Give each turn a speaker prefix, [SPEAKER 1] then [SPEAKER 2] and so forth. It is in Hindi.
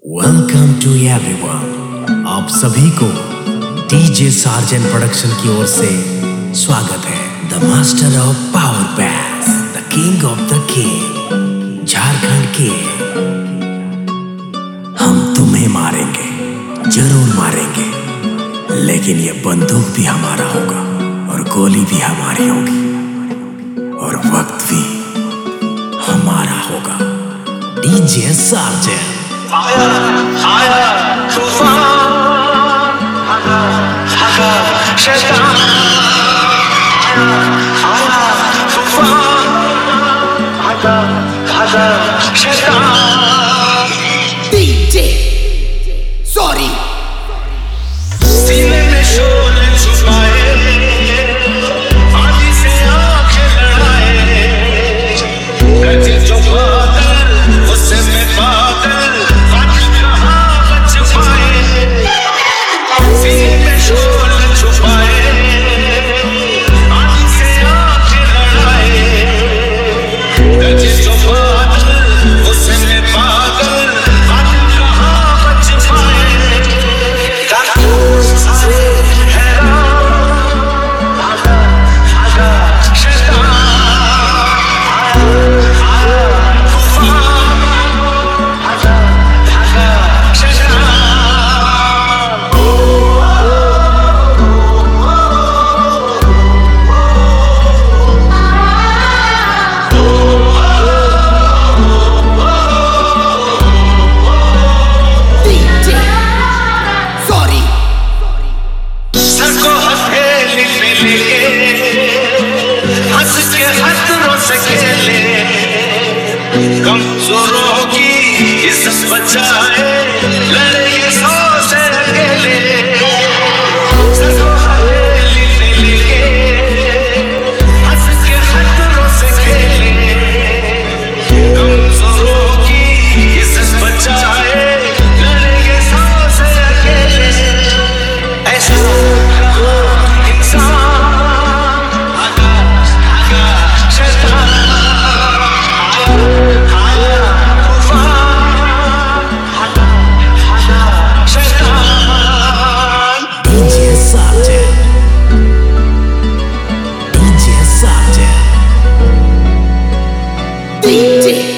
[SPEAKER 1] Welcome to everyone. आप सभी को डीजे सार्जन प्रोडक्शन की ओर से स्वागत है। The master of power bass, the king of the king, Jharkhand के। हम तुम्हें मारेंगे, जरूर मारेंगे, लेकिन ये बंदूक भी हमारा होगा और गोली भी हमारी होगी और वक्त भी हमारा होगा। डीजे सार्जन।
[SPEAKER 2] आया तूफान, आगा शैतान, आया तूफान, आगा शैतान।
[SPEAKER 3] डीजे सॉरी
[SPEAKER 2] सीने में शोले छुपाए, आंधी से आंखें लड़ाए, गरजे जो बादल उससे में बादल, कमजोरों की इज्जत बचाए, लड़े ये सौ से अकेले, सबको हथेली पे लेके, हंस के खतरों से खेले, कमजोरों की इज्जत बचाए, लड़े ये सौ से अकेले, ऐसा इंसान आगा शैतान।
[SPEAKER 3] डीजे